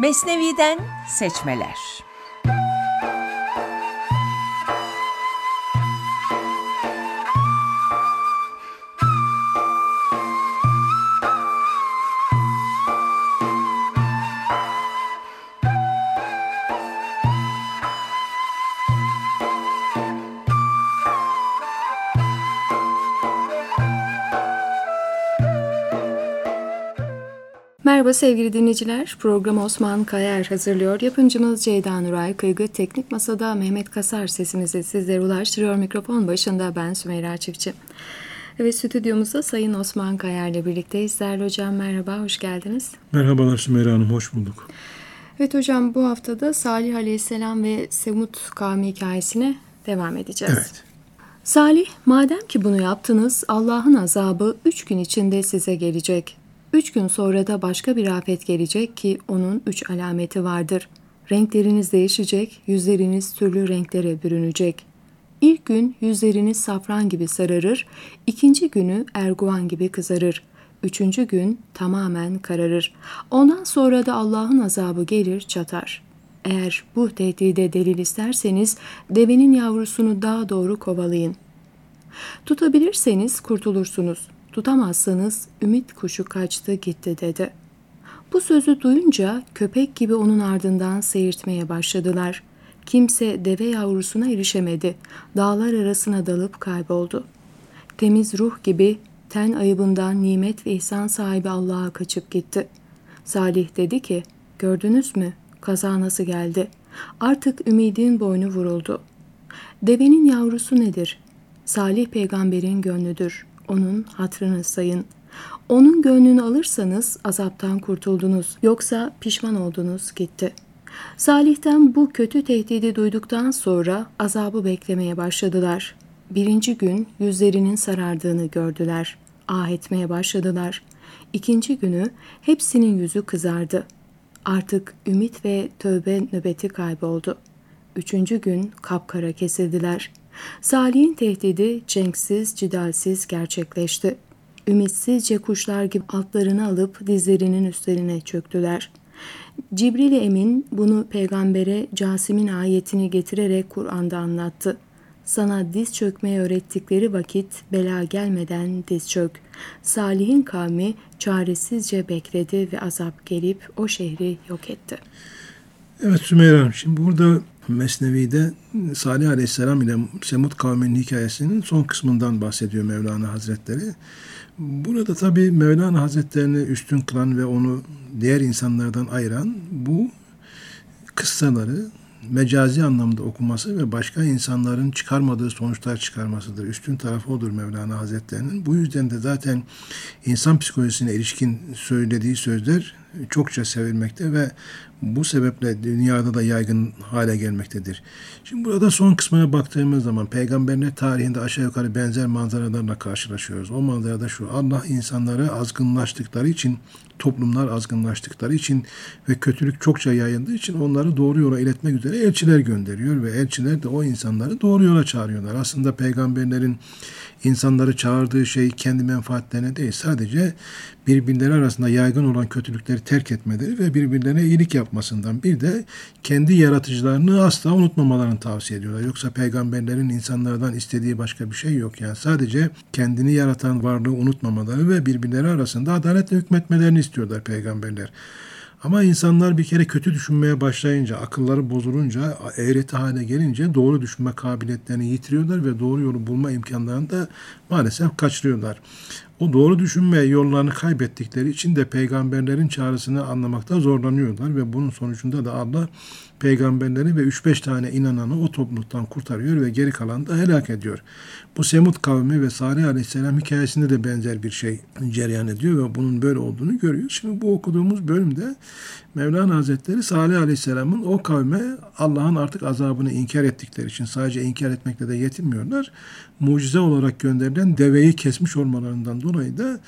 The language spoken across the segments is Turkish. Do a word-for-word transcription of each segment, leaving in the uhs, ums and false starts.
Mesnevi'den seçmeler. Merhaba sevgili dinleyiciler, programı Osman Kayer hazırlıyor. Yapımcımız Ceyda Nuray Kıygı, teknik masada Mehmet Kasar sesimizi sizlere ulaştırıyor. Mikrofon başında ben Sümeyra Çiftçi. Evet, stüdyomuzda Sayın Osman Kayer'le birlikteyiz. Değerli hocam merhaba, hoş geldiniz. Merhabalar Sümeyra Hanım, hoş bulduk. Evet hocam, bu haftada Salih Aleyhisselam ve Semud kavmi hikayesine devam edeceğiz. Evet. Salih, madem ki bunu yaptınız, Allah'ın azabı üç gün içinde size gelecek. Üç gün sonra da başka bir afet gelecek ki onun üç alameti vardır. Renkleriniz değişecek, yüzleriniz türlü renklere bürünecek. İlk gün yüzleriniz safran gibi sararır, ikinci günü erguvan gibi kızarır. Üçüncü gün tamamen kararır. Ondan sonra da Allah'ın azabı gelir çatar. Eğer bu tehdide delil isterseniz devenin yavrusunu daha doğru kovalayın. Tutabilirseniz kurtulursunuz. Tutamazsanız ümit kuşu kaçtı gitti dedi. Bu sözü duyunca köpek gibi onun ardından seyirtmeye başladılar. Kimse deve yavrusuna erişemedi. Dağlar arasına dalıp kayboldu. Temiz ruh gibi ten ayıbından nimet ve ihsan sahibi Allah'a kaçıp gitti. Salih dedi ki, gördünüz mü kaza nasıl geldi? Artık ümidin boynu vuruldu. Devenin yavrusu nedir? Salih peygamberin gönlüdür. Onun hatrını sayın. Onun gönlünü alırsanız azaptan kurtuldunuz. Yoksa pişman oldunuz gitti. Salih'ten bu kötü tehdidi duyduktan sonra azabı beklemeye başladılar. Birinci gün yüzlerinin sarardığını gördüler. Ah etmeye başladılar. İkinci günü hepsinin yüzü kızardı. Artık ümit ve tövbe nöbeti kayboldu. Üçüncü gün kapkara kesildiler. Salih'in tehdidi cenksiz, cidalsiz gerçekleşti. Ümitsizce kuşlar gibi altlarını alıp dizlerinin üstlerine çöktüler. Cibril-i Emin bunu peygambere Casim'in ayetini getirerek Kur'an'da anlattı. Sana diz çökmeyi öğrettikleri vakit bela gelmeden diz çök. Salih'in kavmi çaresizce bekledi ve azap gelip o şehri yok etti. Evet Sümeyra Hanım, şimdi burada Mesnevi'de Salih Aleyhisselam ile Semud kavminin hikayesinin son kısmından bahsediyor Mevlana Hazretleri. Burada tabii Mevlana Hazretlerini üstün kılan ve onu diğer insanlardan ayıran bu kıssaları mecazi anlamda okuması ve başka insanların çıkarmadığı sonuçlar çıkarmasıdır. Üstün tarafı odur Mevlana Hazretlerinin. Bu yüzden de zaten insan psikolojisine ilişkin söylediği sözler çokça sevilmekte ve bu sebeple dünyada da yaygın hale gelmektedir. Şimdi burada son kısmına baktığımız zaman peygamberler tarihinde aşağı yukarı benzer manzaralarla karşılaşıyoruz. O manzarada şu: Allah insanları azgınlaştıkları için, toplumlar azgınlaştıkları için ve kötülük çokça yayıldığı için onları doğru yola iletmek üzere elçiler gönderiyor ve elçiler de o insanları doğru yola çağırıyorlar. Aslında peygamberlerin insanları çağırdığı şey kendi menfaatlerine değil, sadece birbirleri arasında yaygın olan kötülükleri terk etmeleri ve birbirlerine iyilik yapmasından, bir de kendi yaratıcılarını asla unutmamalarını tavsiye ediyorlar. Yoksa peygamberlerin insanlardan istediği başka bir şey yok. Yani sadece kendini yaratan varlığı unutmamaları ve birbirleri arasında adaletle hükmetmelerini istiyorlar peygamberler. Ama insanlar bir kere kötü düşünmeye başlayınca, akılları bozulunca, eğreti hale gelince doğru düşünme kabiliyetlerini yitiriyorlar ve doğru yolu bulma imkanlarını da maalesef kaçırıyorlar. O doğru düşünme yollarını kaybettikleri için de peygamberlerin çağrısını anlamakta zorlanıyorlar ve bunun sonucunda da Allah peygamberleri ve üç beş tane inananı o topluluktan kurtarıyor ve geri kalanı da helak ediyor. Bu Semud kavmi ve Salih Aleyhisselam hikayesinde de benzer bir şey cereyan ediyor ve bunun böyle olduğunu görüyoruz. Şimdi bu okuduğumuz bölümde Mevlana Hazretleri Salih Aleyhisselam'ın o kavme Allah'ın artık azabını inkar ettikleri için sadece inkar etmekle de yetinmiyorlar. Mucize olarak gönderilen deveyi kesmiş olmalarından dolayı da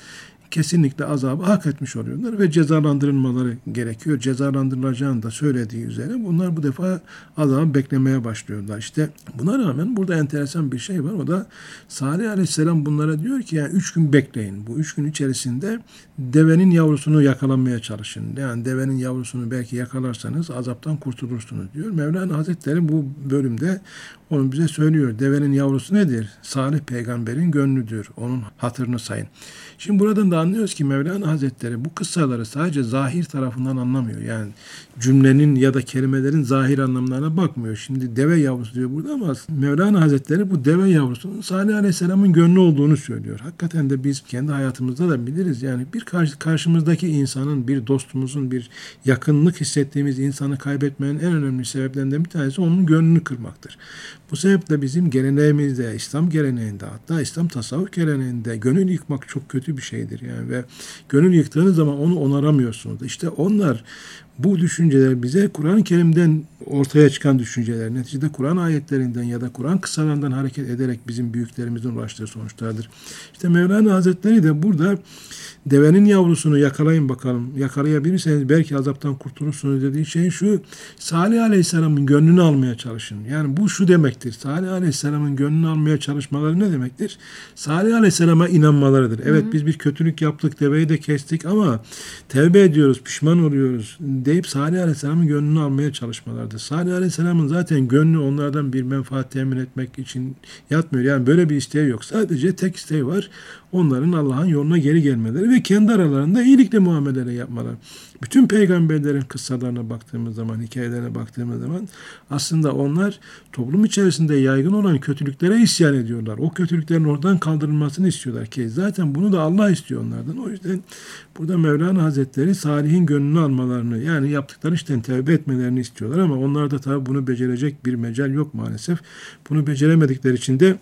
kesinlikle azabı hak etmiş oluyorlar ve cezalandırılmaları gerekiyor. Cezalandırılacağını da söylediği üzere bunlar bu defa azabı beklemeye başlıyorlar. İşte buna rağmen burada enteresan bir şey var. O da Salih Aleyhisselam bunlara diyor ki yani üç gün bekleyin. Bu üç gün içerisinde devenin yavrusunu yakalamaya çalışın. Yani devenin yavrusunu belki yakalarsanız azaptan kurtulursunuz diyor. Mevlana Hazretleri bu bölümde onu bize söylüyor. Devenin yavrusu nedir? Salih peygamberin gönlüdür. Onun hatırını sayın. Şimdi buradan da anlıyoruz ki Mevlana Hazretleri bu kıssaları sadece zahir tarafından anlamıyor. Yani cümlenin ya da kelimelerin zahir anlamlarına bakmıyor. Şimdi deve yavrusu diyor burada ama Mevlana Hazretleri bu deve yavrusunun Salih Aleyhisselam'ın gönlü olduğunu söylüyor. Hakikaten de biz kendi hayatımızda da biliriz. Yani bir karşı, karşımızdaki insanın, bir dostumuzun, bir yakınlık hissettiğimiz insanı kaybetmenin en önemli sebeplerinden bir tanesi onun gönlünü kırmaktır. Bu sebeple bizim geleneğimizde, İslam geleneğinde, hatta İslam tasavvuf geleneğinde gönül yıkmak çok kötü bir şeydir. Yani ve gönül yıktığınız zaman onu onaramıyorsunuz. İşte onlar bu düşünceler bize Kur'an-ı Kerim'den ortaya çıkan düşünceler, neticede Kur'an ayetlerinden ya da Kur'an kıssalarından hareket ederek bizim büyüklerimizin ulaştığı sonuçlardır. İşte Mevlana Hazretleri de burada devenin yavrusunu yakalayın bakalım, yakalayabilirseniz belki azaptan kurtulursunuz dediği şey şu: Salih Aleyhisselam'ın gönlünü almaya çalışın. Yani bu şu demektir: Salih Aleyhisselam'ın gönlünü almaya çalışmaları ne demektir? Salih Aleyhisselam'a inanmalarıdır. Evet, hı hı. Biz bir kötülük yaptık, deveyi de kestik ama tevbe ediyoruz, pişman oluyoruz deyip Salih Aleyhisselam'ın gönlünü almaya çalışmalardır. Salih Aleyhisselam'ın zaten gönlü onlardan bir menfaat temin etmek için yatmıyor. Yani böyle bir isteği yok. Sadece tek isteği var: onların Allah'ın yoluna geri gelmeleri ve kendi aralarında iyilikle muameleleri yapmaları. Bütün peygamberlerin kıssalarına baktığımız zaman, hikayelerine baktığımız zaman aslında onlar toplum içerisinde yaygın olan kötülüklere isyan ediyorlar. O kötülüklerin oradan kaldırılmasını istiyorlar ki zaten bunu da Allah istiyor onlardan. O yüzden burada Mevlana Hazretleri Salih'in gönlünü almalarını, yani yaptıkları işten tevbe etmelerini istiyorlar ama onlarda tabi bunu becerecek bir mecal yok maalesef. Bunu beceremedikleri için de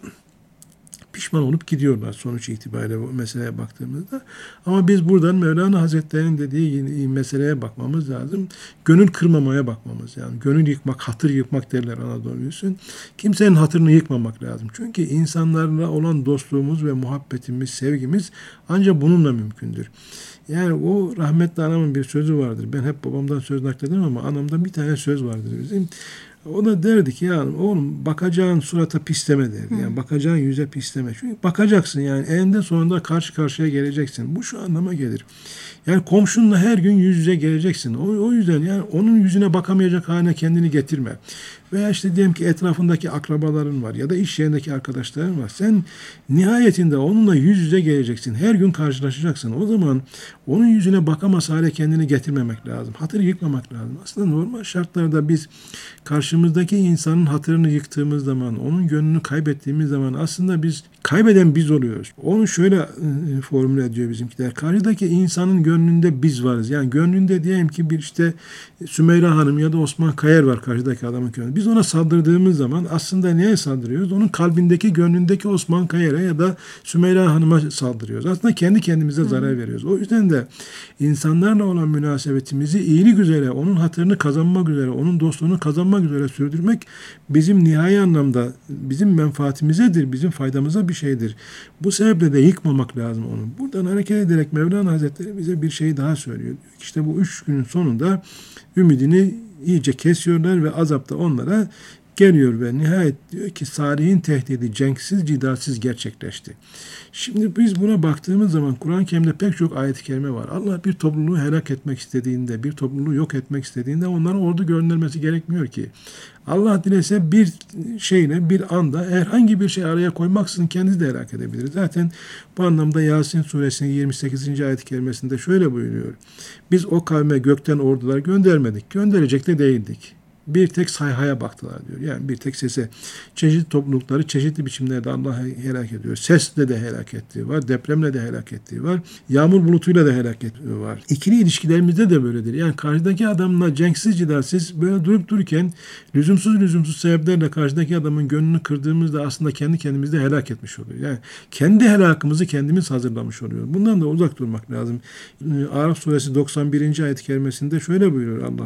pişman olup gidiyorlar sonuç itibariyle bu meseleye baktığımızda. Ama biz buradan Mevlana Hazretleri'nin dediği meseleye bakmamız lazım. Gönül kırmamaya bakmamız lazım. Gönül yıkmak, hatır yıkmak derler Anadolu'yusun. Kimsenin hatırını yıkmamak lazım. Çünkü insanlarla olan dostluğumuz ve muhabbetimiz, sevgimiz ancak bununla mümkündür. Yani o rahmetli anamın bir sözü vardır. Ben hep babamdan söz naklederim ama anamdan bir tane söz vardır bizim. O da derdi ki ya oğlum bakacağın surata pisleme derdi. Yani bakacağın yüze pisleme. Çünkü bakacaksın yani eninde sonunda karşı karşıya geleceksin. Bu şu anlama gelir. Yani komşunla her gün yüz yüze geleceksin. O, o yüzden yani onun yüzüne bakamayacak haline kendini getirme. Veya işte diyelim ki etrafındaki akrabaların var ya da iş yerindeki arkadaşların var. Sen nihayetinde onunla yüz yüze geleceksin. Her gün karşılaşacaksın. O zaman onun yüzüne bakamaz hale kendini getirmemek lazım. Hatırı yıkmamak lazım. Aslında normal şartlarda biz karşımızdaki insanın hatırını yıktığımız zaman, onun gönlünü kaybettiğimiz zaman aslında biz kaybeden biz oluyoruz. Onu şöyle e, formüle ediyor bizimkiler. Karşıdaki insanın gönlünde biz varız. Yani gönlünde diyelim ki bir işte Sümeyra Hanım ya da Osman Kayer var karşıdaki adamın gönlünde. Biz ona saldırdığımız zaman aslında neye saldırıyoruz? Onun kalbindeki, gönlündeki Osman Kayer'e ya da Sümeyra Hanım'a saldırıyoruz. Aslında kendi kendimize zarar veriyoruz. O yüzden de insanlarla olan münasebetimizi iyilik üzere, onun hatırını kazanmak üzere, onun dostluğunu kazanmak üzere sürdürmek bizim nihai anlamda bizim menfaatimizedir, bizim faydamıza bir şeydir. Bu sebeple de yıkmamak lazım onu. Buradan hareket ederek Mevlana Hazretleri bize bir şey daha söylüyor. İşte bu üç günün sonunda ümidini iyice kesiyorlar ve azap da onlara geliyor ve nihayet diyor ki Salih'in tehdidi cenksiz, cidalsiz gerçekleşti. Şimdi biz buna baktığımız zaman Kur'an-ı Kerim'de pek çok ayet-i kerime var. Allah bir topluluğu helak etmek istediğinde, bir topluluğu yok etmek istediğinde onlara ordu göndermesi gerekmiyor ki. Allah dilese bir şeyle, bir anda herhangi bir şey araya koymaksızın kendisi de helak edebilir. Zaten bu anlamda Yasin suresinin yirmi sekizinci ayet-i kerimesinde şöyle buyuruyor. Biz o kavme gökten ordular göndermedik, gönderecek de değildik. Bir tek sayhaya baktılar diyor. Yani bir tek sese. Çeşitli toplulukları çeşitli biçimlerde Allah helak ediyor. Sesle de helak ettiği var. Depremle de helak ettiği var. Yağmur bulutuyla da helak ettiği var. İkili ilişkilerimizde de böyledir. Yani karşıdaki adamla cenksiz cidalsiz böyle durup dururken lüzumsuz lüzumsuz sebeplerle karşıdaki adamın gönlünü kırdığımızda aslında kendi kendimizi de helak etmiş oluyor. Yani kendi helakımızı kendimiz hazırlamış oluyoruz. Bundan da uzak durmak lazım. Araf suresi doksan birinci ayet-i kerimesinde şöyle buyuruyor Allah.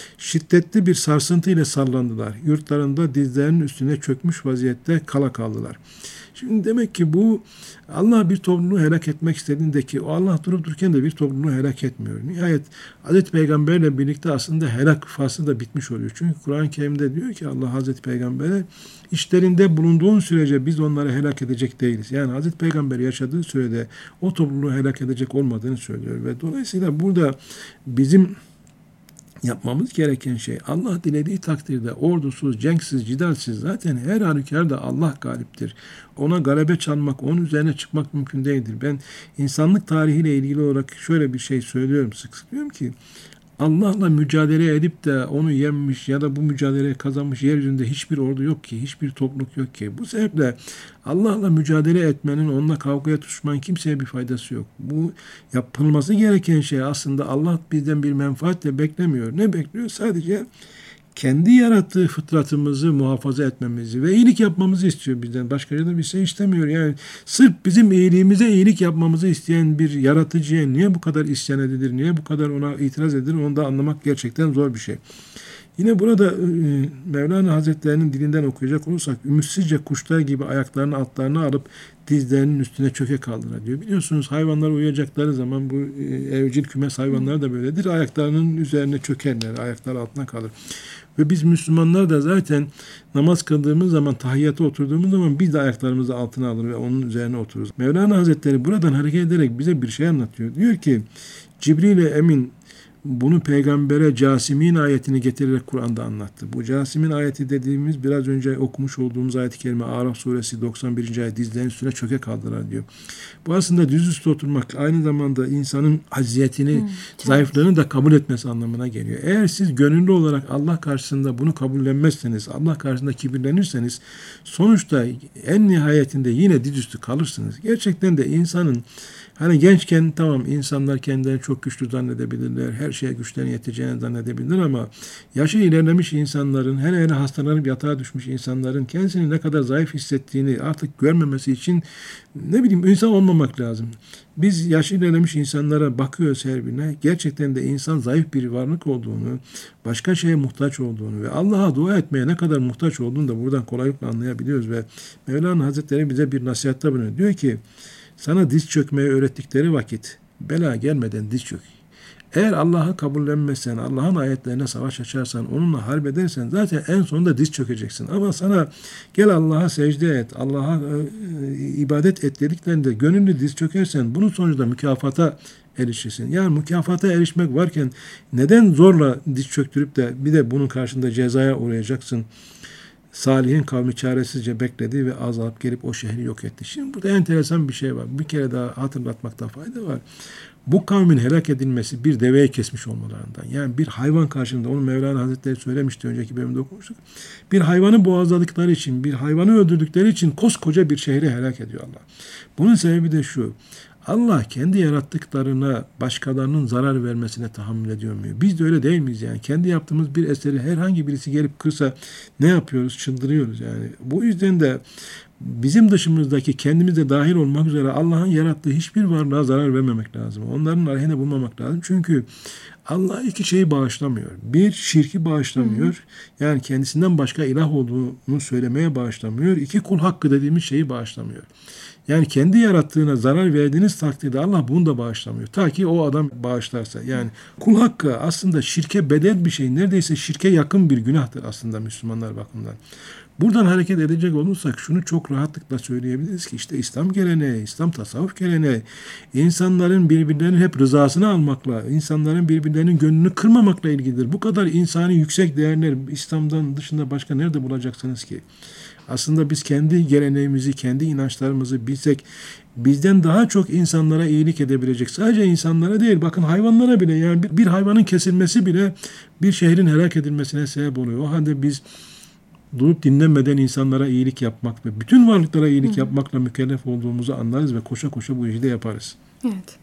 şiddetli bir sarsıntı ile sallandılar. Yurtlarında dizlerinin üstüne çökmüş vaziyette kala kaldılar. Şimdi demek ki bu Allah bir topluluğu helak etmek istediğindeki o Allah durup dururken de bir topluluğu helak etmiyor. Nihayet Hazreti Peygamberle birlikte aslında helak faslı da bitmiş oluyor. Çünkü Kur'an-ı Kerim'de diyor ki Allah Hazreti Peygamber'e işlerinde bulunduğun sürece biz onları helak edecek değiliz. Yani Hazreti Peygamber yaşadığı sürede o topluluğu helak edecek olmadığını söylüyor. Ve dolayısıyla burada bizim yapmamız gereken şey Allah dilediği takdirde ordusuz, cenksiz, cidalsiz zaten her halükarda Allah galiptir. Ona galebe çalmak, onun üzerine çıkmak mümkün değildir. Ben insanlık tarihiyle ilgili olarak şöyle bir şey söylüyorum sık sık diyorum ki Allah'la mücadele edip de onu yenmiş ya da bu mücadeleyi kazanmış yeryüzünde hiçbir ordu yok ki, hiçbir topluluk yok ki. Bu sebeple Allah'la mücadele etmenin, onunla kavgaya tutuşmanın kimseye bir faydası yok. Bu yapılması gereken şey aslında Allah bizden bir menfaat de beklemiyor. Ne bekliyor? Sadece kendi yarattığı fıtratımızı muhafaza etmemizi ve iyilik yapmamızı istiyor bizden. Başka da bir şey istemiyor. Yani sırf bizim iyiliğimize iyilik yapmamızı isteyen bir yaratıcıya niye bu kadar isyan edilir, niye bu kadar ona itiraz edilir onu da anlamak gerçekten zor bir şey. Yine burada Mevlana Hazretleri'nin dilinden okuyacak olursak ümitsizce kuşlar gibi ayaklarını altlarına alıp dizlerinin üstüne çöke kaldılar diyor. Biliyorsunuz hayvanlar uyuyacakları zaman bu evcil kümes hayvanları da böyledir. Ayaklarının üzerine çökerler, ayakları altına kalır. Ve biz Müslümanlar da zaten namaz kıldığımız zaman, tahiyyata oturduğumuz zaman biz de ayaklarımızı altına alır ve onun üzerine otururuz. Mevlana Hazretleri buradan hareket ederek bize bir şey anlatıyor. Diyor ki Cibril-i Emin bunu peygambere Casimin ayetini getirerek Kur'an'da anlattı. Bu Casimin ayeti dediğimiz biraz önce okumuş olduğumuz ayet-i kerime Araf suresi doksan birinci ayet dizlerin üstüne çöke kaldılar diyor. Bu aslında düzüstü oturmak aynı zamanda insanın acziyetini, hmm, zayıflığını da kabul etmesi anlamına geliyor. Eğer siz gönüllü olarak Allah karşısında bunu kabullenmezseniz, Allah karşısında kibirlenirseniz sonuçta en nihayetinde yine dizüstü kalırsınız. Gerçekten de insanın hani gençken tamam insanlar kendilerini çok güçlü zannedebilirler, her şeye güçlerine yeteceğini zannedebilirler ama yaşı ilerlemiş insanların, hele hele hastalanıp yatağa düşmüş insanların kendisini ne kadar zayıf hissettiğini artık görmemesi için ne bileyim insan olmamak lazım. Biz yaşı ilerlemiş insanlara bakıyoruz her birine. Gerçekten de insan zayıf bir varlık olduğunu, başka şeye muhtaç olduğunu ve Allah'a dua etmeye ne kadar muhtaç olduğunu da buradan kolaylıkla anlayabiliyoruz ve Mevlana Hazretleri bize bir nasihatta bulunuyor. Diyor ki sana diz çökmeyi öğrettikleri vakit bela gelmeden diz çök. Eğer Allah'ı kabullenmezsen, Allah'ın ayetlerine savaş açarsan, onunla harp edersen zaten en sonunda diz çökeceksin. Ama sana gel Allah'a secde et, Allah'a e, ibadet et dediklerinde gönüllü diz çökersen bunun sonucunda mükafata erişirsin. Yani mükafata erişmek varken neden zorla diz çöktürüp de bir de bunun karşında cezaya uğrayacaksın? Salih'in kavmi çaresizce bekledi ve azalıp gelip o şehri yok etti. Şimdi burada enteresan bir şey var. Bir kere daha hatırlatmakta fayda var. Bu kavmin helak edilmesi bir deveyi kesmiş olmalarından. Yani bir hayvan karşında, onu Mevlana Hazretleri söylemişti, önceki bölümde okumuştuk. Bir hayvanı boğazladıkları için, bir hayvanı öldürdükleri için koskoca bir şehri helak ediyor Allah. Bunun sebebi de şu. Allah kendi yarattıklarına başkalarının zarar vermesine tahammül ediyor mu? Biz de öyle değil miyiz yani? Kendi yaptığımız bir eseri herhangi birisi gelip kırsa ne yapıyoruz? Çıldırıyoruz yani. Bu yüzden de bizim dışımızdaki kendimize dahil olmak üzere Allah'ın yarattığı hiçbir varlığa zarar vermemek lazım. Onların aleyhine bulmamak lazım. Çünkü Allah iki şeyi bağışlamıyor. Bir, şirki bağışlamıyor. Hı hı. Yani kendisinden başka ilah olduğunu söylemeye bağışlamıyor. İki, kul hakkı dediğimiz şeyi bağışlamıyor. Yani kendi yarattığına zarar verdiğiniz takdirde Allah bunu da bağışlamıyor. Ta ki o adam bağışlarsa. Yani kul hakkı aslında şirke bedel bir şey. Neredeyse şirke yakın bir günahtır aslında Müslümanlar bakımından. Buradan hareket edecek olursak şunu çok rahatlıkla söyleyebiliriz ki işte İslam geleneği, İslam tasavvuf geleneği insanların birbirlerinin hep rızasını almakla, insanların birbirlerinin gönlünü kırmamakla ilgilidir. Bu kadar insani yüksek değerler İslam'dan dışında başka nerede bulacaksınız ki? Aslında biz kendi geleneğimizi, kendi inançlarımızı bilsek bizden daha çok insanlara iyilik edebilecek. Sadece insanlara değil, bakın hayvanlara bile, yani bir, bir hayvanın kesilmesi bile bir şehrin helak edilmesine sebep oluyor. O halde biz durup dinlenmeden insanlara iyilik yapmak ve bütün varlıklara iyilik Hı. yapmakla mükellef olduğumuzu anlarız ve koşa koşa bu işi de yaparız. Evet.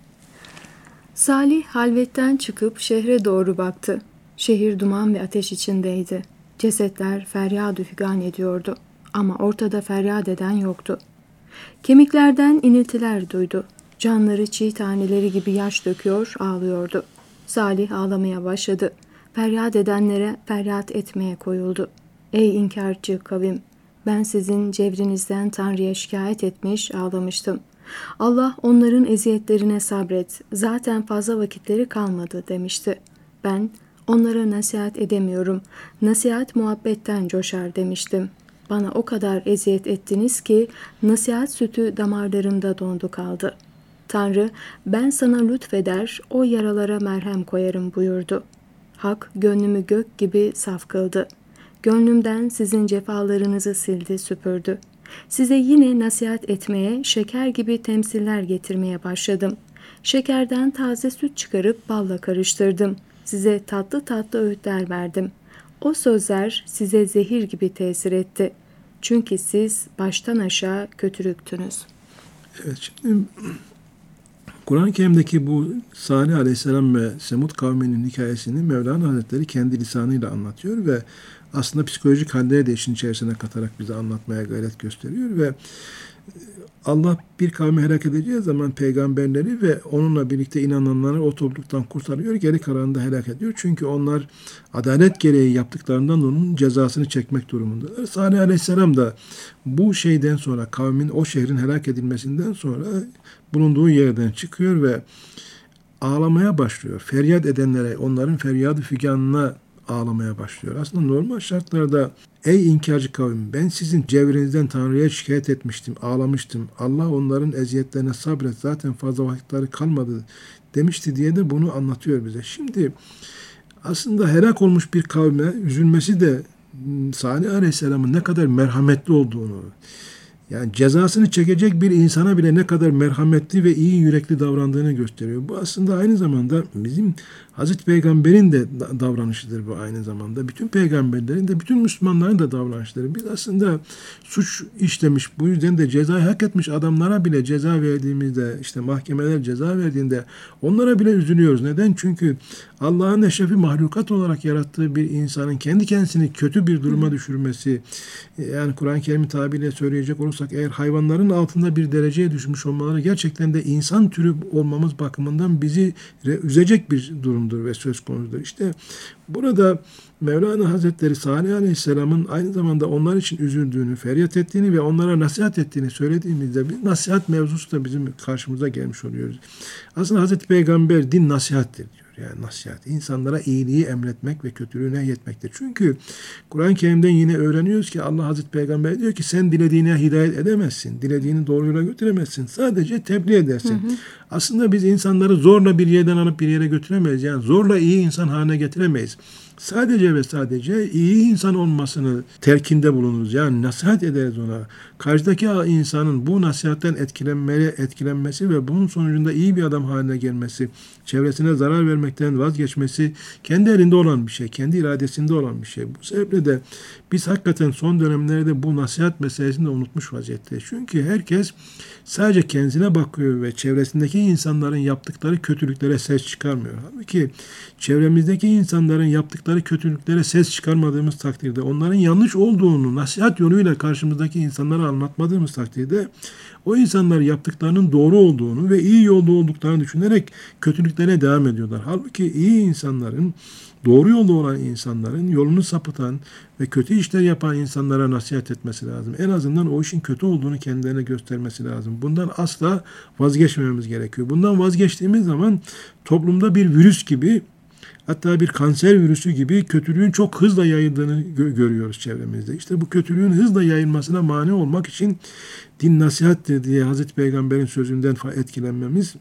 Salih halvetten çıkıp şehre doğru baktı. Şehir duman ve ateş içindeydi. Cesetler feryad-ı figan ediyordu. Ama ortada feryat eden yoktu. Kemiklerden iniltiler duydu. Canları çiğ taneleri gibi yaş döküyor, ağlıyordu. Salih ağlamaya başladı. feryat edenlere feryat etmeye koyuldu. Ey inkarcı kavim! Ben sizin cevrinizden Tanrı'ya şikayet etmiş, ağlamıştım. Allah onların eziyetlerine sabret, zaten fazla vakitleri kalmadı demişti. Ben onlara nasihat edemiyorum, nasihat muhabbetten coşar demiştim. Bana o kadar eziyet ettiniz ki nasihat sütü damarlarımda dondu kaldı. Tanrı, ben sana lütfeder, o yaralara merhem koyarım buyurdu. Hak gönlümü gök gibi saf kıldı. Gönlümden sizin cefalarınızı sildi, süpürdü. Size yine nasihat etmeye, şeker gibi temsiller getirmeye başladım. Şekerden taze süt çıkarıp balla karıştırdım. Size tatlı tatlı öğütler verdim. O sözler size zehir gibi tesir etti. Çünkü siz baştan aşağı kötülüktünüz. Evet, şimdi Kur'an-ı Kerim'deki bu Salih Aleyhisselam ve Semud kavminin hikayesini Mevlana Hazretleri kendi lisanıyla anlatıyor ve aslında psikolojik halleri de işin içerisine katarak bize anlatmaya gayret gösteriyor ve Allah bir kavmi helak edeceği zaman peygamberleri ve onunla birlikte inananları o topluluktan kurtarıyor, geri kalanını da helak ediyor. Çünkü onlar adalet gereği yaptıklarından onun cezasını çekmek durumundalar. Salih Aleyhisselam da bu şeyden sonra, kavmin o şehrin helak edilmesinden sonra bulunduğu yerden çıkıyor ve ağlamaya başlıyor. Feryat edenlere, onların feryadı figanına ağlamaya başlıyor. Aslında normal şartlarda ey inkarcı kavim, ben sizin cevrinizden Tanrı'ya şikayet etmiştim, ağlamıştım. Allah onların eziyetlerine sabret, zaten fazla vakitleri kalmadı demişti diye de bunu anlatıyor bize. Şimdi aslında helak olmuş bir kavme üzülmesi de Salih Aleyhisselam'ın ne kadar merhametli olduğunu, yani cezasını çekecek bir insana bile ne kadar merhametli ve iyi yürekli davrandığını gösteriyor. Bu aslında aynı zamanda bizim Hazreti Peygamber'in de davranışıdır bu aynı zamanda. Bütün peygamberlerin de, bütün Müslümanların da davranışları. Biz aslında suç işlemiş, bu yüzden de cezayı hak etmiş adamlara bile ceza verdiğimizde, işte mahkemeler ceza verdiğinde onlara bile üzülüyoruz. Neden? Çünkü Allah'ın eşrefi mahlukat olarak yarattığı bir insanın kendi kendisini kötü bir duruma düşürmesi, yani Kur'an-ı Kerim'in tabiriyle söyleyecek olursak eğer hayvanların altında bir dereceye düşmüş olmaları gerçekten de insan türü olmamız bakımından bizi üzecek bir durumdur ve söz konusudur. İşte burada Mevlana Hazretleri Salih Aleyhisselam'ın aynı zamanda onlar için üzüldüğünü, feryat ettiğini ve onlara nasihat ettiğini söylediğimizde bir nasihat mevzusu da bizim karşımıza gelmiş oluyoruz. Aslında Hazreti Peygamber din nasihattir diyor. Yani nasihat. İnsanlara iyiliği emretmek ve kötülüğü nehyetmektir. Çünkü Kur'an-ı Kerim'den yine öğreniyoruz ki Allah Hazreti Peygamber diyor ki sen dilediğine hidayet edemezsin. Dilediğini doğru yola götüremezsin. Sadece tebliğ edersin. Hı hı. Aslında biz insanları zorla bir yerden alıp bir yere götüremeyiz. Yani zorla iyi insan haline getiremeyiz. Sadece ve sadece iyi insan olmasını telkinde bulunuruz. Yani nasihat ederiz ona. Karşıdaki insanın bu nasihatten etkilenmeli, etkilenmesi ve bunun sonucunda iyi bir adam haline gelmesi, çevresine zarar vermekten vazgeçmesi kendi elinde olan bir şey, kendi iradesinde olan bir şey. Bu sebeple de biz hakikaten son dönemlerde bu nasihat meselesini de unutmuş vaziyette. Çünkü herkes sadece kendine bakıyor ve çevresindeki insanların yaptıkları kötülüklere ses çıkarmıyor. Halbuki çevremizdeki insanların yaptıkları kötülüklere ses çıkarmadığımız takdirde, onların yanlış olduğunu nasihat yoluyla karşımızdaki insanlara anlatmadığımız takdirde o insanlar yaptıklarının doğru olduğunu ve iyi yolda olduklarını düşünerek kötülüklerine devam ediyorlar. Halbuki iyi insanların, doğru yolda olan insanların yolunu sapıtan ve kötü işler yapan insanlara nasihat etmesi lazım. En azından o işin kötü olduğunu kendilerine göstermesi lazım. Bundan asla vazgeçmememiz gerekiyor. Bundan vazgeçtiğimiz zaman toplumda bir virüs gibi, hatta bir kanser virüsü gibi kötülüğün çok hızla yayıldığını gö- görüyoruz çevremizde. İşte bu kötülüğün hızla yayılmasına mani olmak için din nasihattir diye Hazreti Peygamber'in sözünden etkilenmemiz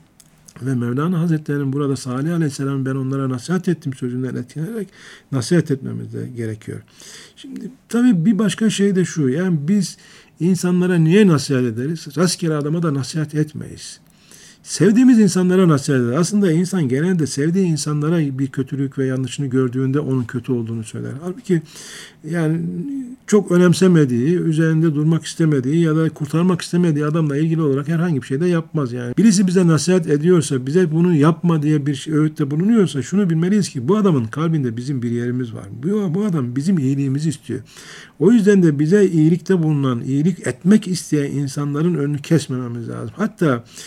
ve Mevlana Hazretleri'nin burada Salih Aleyhisselam ben onlara nasihat ettim sözünden etkilenerek nasihat etmemiz de gerekiyor. Şimdi tabii bir başka şey de şu, yani biz insanlara niye nasihat ederiz? Rastgele adama da nasihat etmeyiz. Sevdiğimiz insanlara nasihat eder. Aslında insan genelde sevdiği insanlara bir kötülük ve yanlışını gördüğünde onun kötü olduğunu söyler. Halbuki yani çok önemsemediği, üzerinde durmak istemediği ya da kurtarmak istemediği adamla ilgili olarak herhangi bir şey de yapmaz yani. Birisi bize nasihat ediyorsa, bize bunu yapma diye bir şey, öğütte bulunuyorsa şunu bilmeliyiz ki bu adamın kalbinde bizim bir yerimiz var. Bu, bu adam bizim iyiliğimizi istiyor. O yüzden de bize iyilikte bulunan, iyilik etmek isteyen insanların önünü kesmememiz lazım. Hatta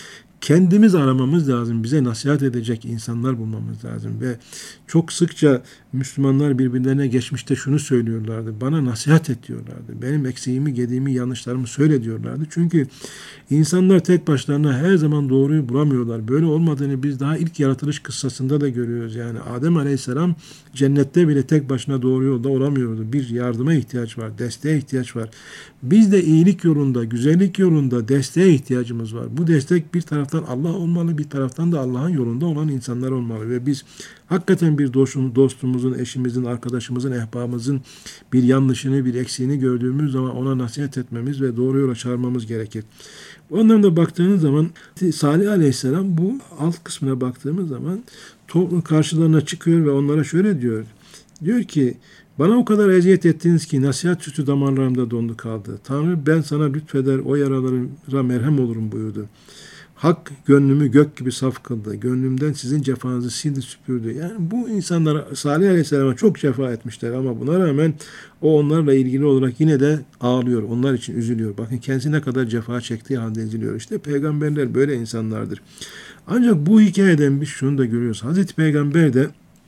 kendimiz aramamız lazım. Bize nasihat edecek insanlar bulmamız lazım. Ve çok sıkça Müslümanlar birbirlerine geçmişte şunu söylüyorlardı. Bana nasihat et diyorlardı. Benim eksiğimi, gediğimi, yanlışlarımı söyle diyorlardı. Çünkü insanlar tek başlarına her zaman doğruyu bulamıyorlar. Böyle olmadığını biz daha ilk yaratılış kıssasında da görüyoruz. Yani Adem Aleyhisselam cennette bile tek başına doğru yolda olamıyordu. Bir yardıma ihtiyaç var, desteğe ihtiyaç var. Biz de iyilik yolunda, güzellik yolunda desteğe ihtiyacımız var. Bu destek bir taraftan Allah olmalı, bir taraftan da Allah'ın yolunda olan insanlar olmalı. Ve biz hakikaten bir dostumuzun, eşimizin, arkadaşımızın, ehbabımızın bir yanlışını, bir eksiğini gördüğümüz zaman ona nasihat etmemiz ve doğru yola çağırmamız gerekir. Bu anlamda baktığınız zaman Salih Aleyhisselam bu alt kısmına baktığımız zaman toplum karşılarına çıkıyor ve onlara şöyle diyor. Diyor ki bana o kadar eziyet ettiniz ki nasihat sütü damarlarımda dondu kaldı. Tanrı ben sana lütfeder o yaralara merhem olurum buyurdu. Hak gönlümü gök gibi saf kıldı. Gönlümden sizin cefanızı sildi süpürdü. Yani bu insanlar Salih Aleyhisselam'a çok cefa etmişler ama buna rağmen o onlarla ilgili olarak yine de ağlıyor. Onlar için üzülüyor. Bakın kendisi ne kadar cefa çektiği halde üzülüyor. İşte peygamberler böyle insanlardır. Ancak bu hikayeden biz şunu da görüyoruz. Hazreti Peygamber de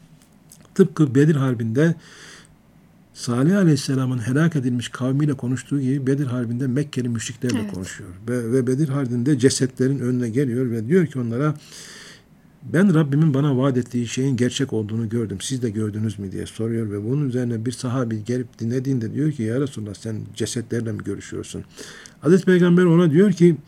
tıpkı Bedir Harbi'nde Salih Aleyhisselam'ın helak edilmiş kavmiyle konuştuğu gibi Bedir Harbi'nde Mekkeli müşriklerle evet. konuşuyor. Ve, ve Bedir Harbi'nde cesetlerin önüne geliyor ve diyor ki onlara ben Rabbimin bana vaat ettiği şeyin gerçek olduğunu gördüm. Siz de gördünüz mü diye soruyor ve bunun üzerine bir sahabi gelip dinlediğinde diyor ki ya Resulallah sen cesetlerle mi görüşüyorsun? Hazreti Peygamber ona diyor ki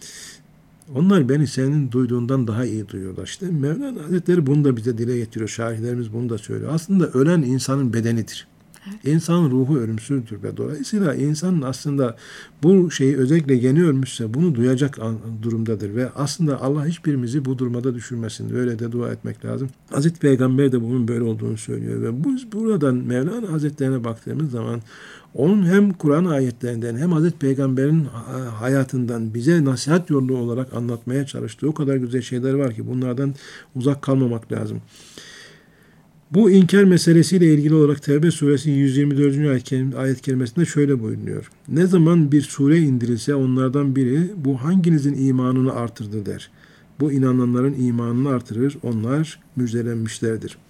onlar beni senin duyduğundan daha iyi duyuyorlar. İşte Mevlana Hazretleri bunu da bize dile getiriyor. Şahitlerimiz bunu da söylüyor. Aslında ölen insanın bedenidir. İnsanın ruhu ölümsüzdür ve dolayısıyla insanın aslında bu şeyi özellikle yeni ölmüşse bunu duyacak durumdadır ve aslında Allah hiçbirimizi bu durumda düşürmesin. Öyle de dua etmek lazım. Hazreti Peygamber de bunun böyle olduğunu söylüyor ve biz buradan Mevlana Hazretlerine baktığımız zaman onun hem Kur'an ayetlerinden hem Hazreti Peygamber'in hayatından bize nasihat yolu olarak anlatmaya çalıştığı o kadar güzel şeyler var ki bunlardan uzak kalmamak lazım. Bu inkar meselesiyle ilgili olarak Tevbe suresi yüz yirmi dördüncü ayet kerimesinde şöyle buyuruyor. Ne zaman bir sure indirilse onlardan biri bu hanginizin imanını artırdı der. Bu inananların imanını artırır. Onlar müjdelenmişlerdir.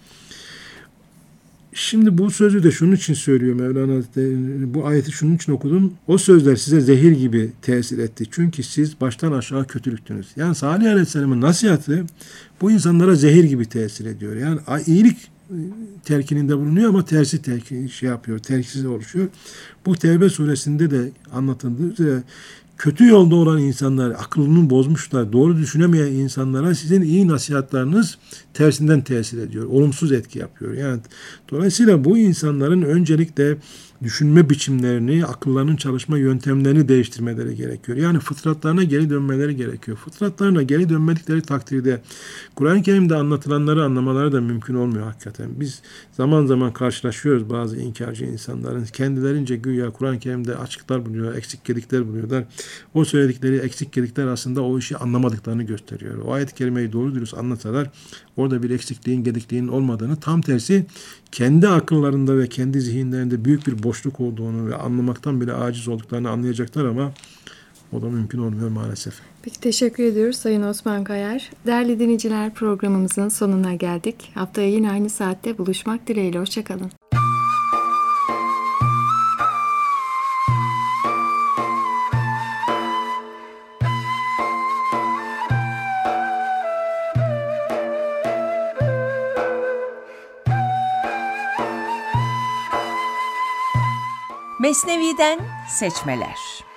Şimdi bu sözü de şunun için söylüyor Mevlana Hazretleri. Bu ayeti şunun için okudum. O sözler size zehir gibi tesir etti. Çünkü siz baştan aşağı kötülüktünüz. Yani Salih Aleyhisselam'ın nasihatı bu insanlara zehir gibi tesir ediyor. Yani iyilik terkininde bulunuyor ama tersi terkin şey yapıyor, terkisiz oluşuyor. Bu Tevbe suresinde de anlatıldığı üzere kötü yolda olan insanlar, aklını bozmuşlar, doğru düşünemeyen insanlara sizin iyi nasihatlarınız tersinden tesir ediyor. Olumsuz etki yapıyor. Yani dolayısıyla bu insanların öncelikle düşünme biçimlerini, akıllarının çalışma yöntemlerini değiştirmeleri gerekiyor. Yani fıtratlarına geri dönmeleri gerekiyor. Fıtratlarına geri dönmedikleri takdirde Kur'an-ı Kerim'de anlatılanları anlamaları da mümkün olmuyor hakikaten. Biz zaman zaman karşılaşıyoruz bazı inkarcı insanların. Kendilerince güya Kur'an-ı Kerim'de açıklar buluyor, eksik gedikler buluyorlar. O söyledikleri eksik gedikler aslında o işi anlamadıklarını gösteriyor. O ayet-i kerimeyi doğru dürüst anlatsalar orada bir eksikliğin, gedikliğin olmadığını, tam tersi kendi akıllarında ve kendi zihinlerinde büyük bir boşluk olduğunu ve anlamaktan bile aciz olduklarını anlayacaklar ama o da mümkün olmuyor maalesef. Peki teşekkür ediyoruz Sayın Osman Kayar. Değerli dinleyiciler, programımızın sonuna geldik. Haftaya yine aynı saatte buluşmak dileğiyle. Hoşçakalın. Mesnevi'den seçmeler.